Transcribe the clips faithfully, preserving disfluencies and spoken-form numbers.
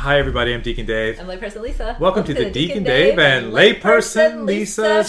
Hi, everybody. I'm Deacon Dave. I'm Layperson Lisa. Welcome, Welcome to, to the Deacon, Deacon Dave and Layperson Lisa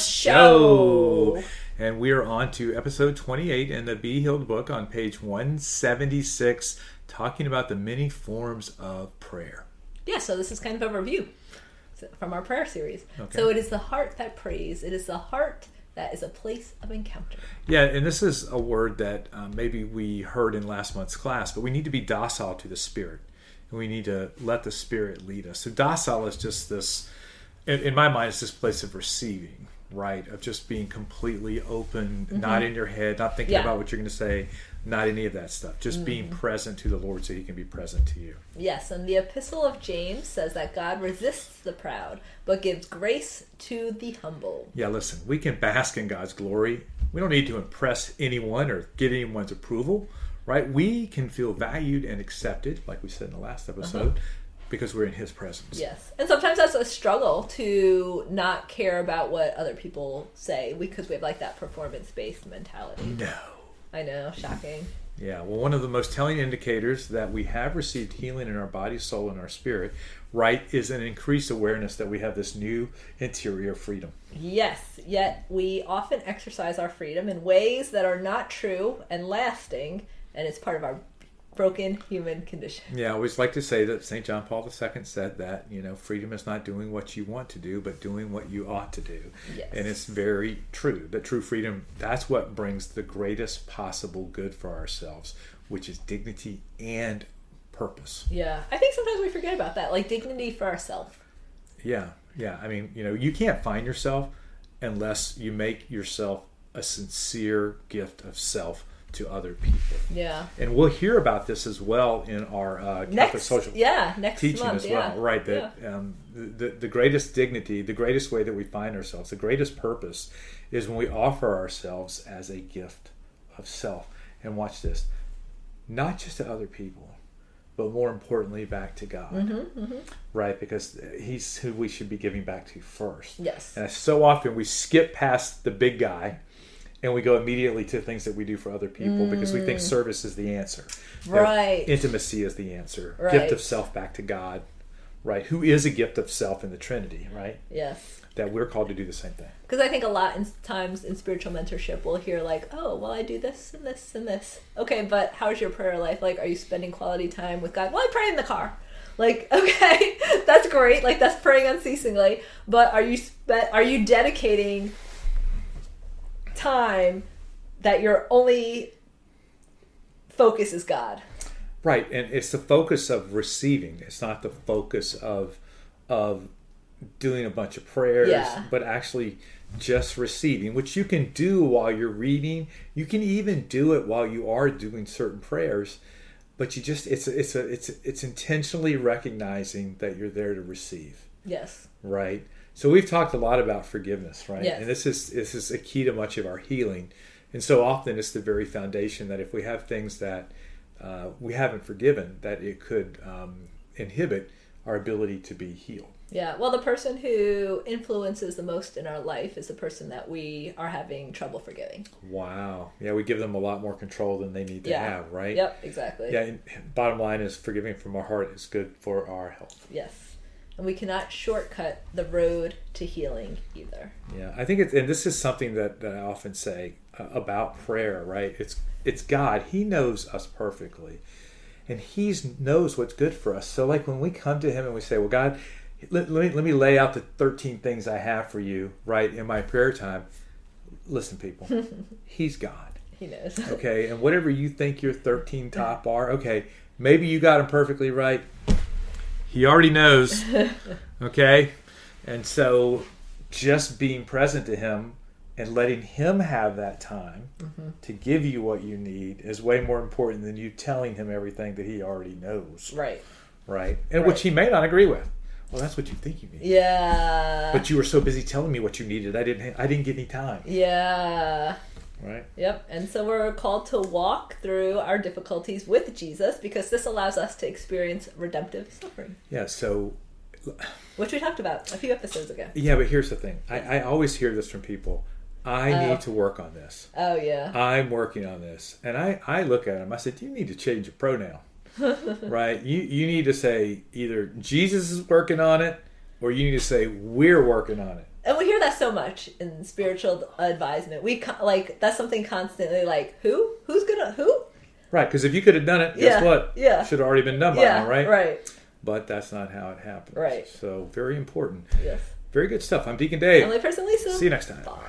Show. And we are on to episode twenty-eight in the Be Healed book on page one seventy-six, talking about the many forms of prayer. Yeah, so this is kind of a review from our prayer series. Okay. So it is the heart that prays. It is the heart that is a place of encounter. Yeah, and this is a word that um, maybe we heard in last month's class, but we need to be docile to the Spirit. And we need to let the Spirit lead us. So docile is just this, in, in my mind, it's this place of receiving, right? Of just being completely open, mm-hmm. not in your head, not thinking yeah. about what you're going to say, not any of that stuff. Just mm-hmm. being present to the Lord so He can be present to you. Yes, and the Epistle of James says that God resists the proud, but gives grace to the humble. Yeah, listen, we can bask in God's glory. We don't need to impress anyone or get anyone's approval. Right? We can feel valued and accepted, like we said in the last episode, uh-huh. because we're in His presence. Yes. And sometimes that's a struggle to not care about what other people say because we have like that performance-based mentality. No. I know. Shocking. Yeah. Well, one of the most telling indicators that we have received healing in our body, soul, and our spirit, right, is an increased awareness that we have this new interior freedom. Yes. Yet we often exercise our freedom in ways that are not true and lasting. And it's part of our broken human condition. Yeah, I always like to say that Saint John Paul the Second said that, you know, freedom is not doing what you want to do, but doing what you ought to do. Yes. And it's very true. That true freedom, that's what brings the greatest possible good for ourselves, which is dignity and purpose. Yeah, I think sometimes we forget about that, like dignity for ourselves. Yeah, yeah. I mean, you know, you can't find yourself unless you make yourself a sincere gift of self to other people. Yeah. And we'll hear about this as well in our uh, Catholic next, social yeah, next teaching month, as well. Yeah. Right. That yeah. um, the, the greatest dignity, the greatest way that we find ourselves, the greatest purpose is when we offer ourselves as a gift of self. And watch this. Not just to other people, but more importantly back to God. Mm-hmm, mm-hmm. Right? Because He's who we should be giving back to first. Yes. And so often we skip past the big guy and we go immediately to things that we do for other people mm. because we think service is the answer. Right. That intimacy is the answer. Right. Gift of self back to God. Right. Who is a gift of self in the Trinity, right? Yes. That we're called to do the same thing. Because I think a lot in times in spiritual mentorship we'll hear like, oh, well, I do this and this and this. Okay, but how's your prayer life? Like, are you spending quality time with God? Well, I pray in the car. Like, okay, that's great. Like, that's praying unceasingly. But are you spe- are you dedicating time that your only focus is God? Right, and it's the focus of receiving. It's not the focus of of doing a bunch of prayers, yeah. but actually just receiving, which you can do while you're reading. You can even do it while you are doing certain prayers, but you just it's it's a it's it's intentionally recognizing that you're there to receive. Yes. Right. So we've talked a lot about forgiveness, right? Yes. And this is this is a key to much of our healing. And so often it's the very foundation that if we have things that uh, we haven't forgiven, that it could um, inhibit our ability to be healed. Yeah. Well, the person who influences the most in our life is the person that we are having trouble forgiving. Wow. Yeah, we give them a lot more control than they need to yeah. have, right? Yep, exactly. Yeah, and bottom line is forgiving from our heart is good for our health. Yes. And we cannot shortcut the road to healing either. Yeah, I think it's, and this is something that, that I often say uh, about prayer, right? It's it's God. He knows us perfectly, and He knows what's good for us. So, like when we come to Him and we say, "Well, God, let, let me let me lay out the thirteen things I have for you," right, in my prayer time. Listen, people, He's God. He knows. Okay, and whatever you think your thirteen top are, okay, maybe you got them perfectly right. He already knows, okay? And so just being present to Him and letting Him have that time mm-hmm. to give you what you need is way more important than you telling Him everything that He already knows. Right. Right? And right. which He may not agree with. Well, that's what you think you need. Yeah. But you were so busy telling me what you needed, I didn't I didn't get any time. Yeah. Right? Yep. And so we're called to walk through our difficulties with Jesus because this allows us to experience redemptive suffering. Yeah, so... Which we talked about a few episodes ago. Yeah, but here's the thing. I, I always hear this from people. I oh. need to work on this. Oh, yeah. I'm working on this. And I, I look at them. I said, you need to change your pronoun. right? You you need to say either Jesus is working on it, or you need to say we're working on it. And we hear that so much in spiritual advisement. We like that's something constantly like who who's gonna who right? Because if you could have done it, guess yeah. what? Yeah, should have already been done by yeah, now, right? Right. But that's not how it happens. Right. So very important. Yes. Very good stuff. I'm Deacon Dave. Emily Person Lisa. See you next time. Bye.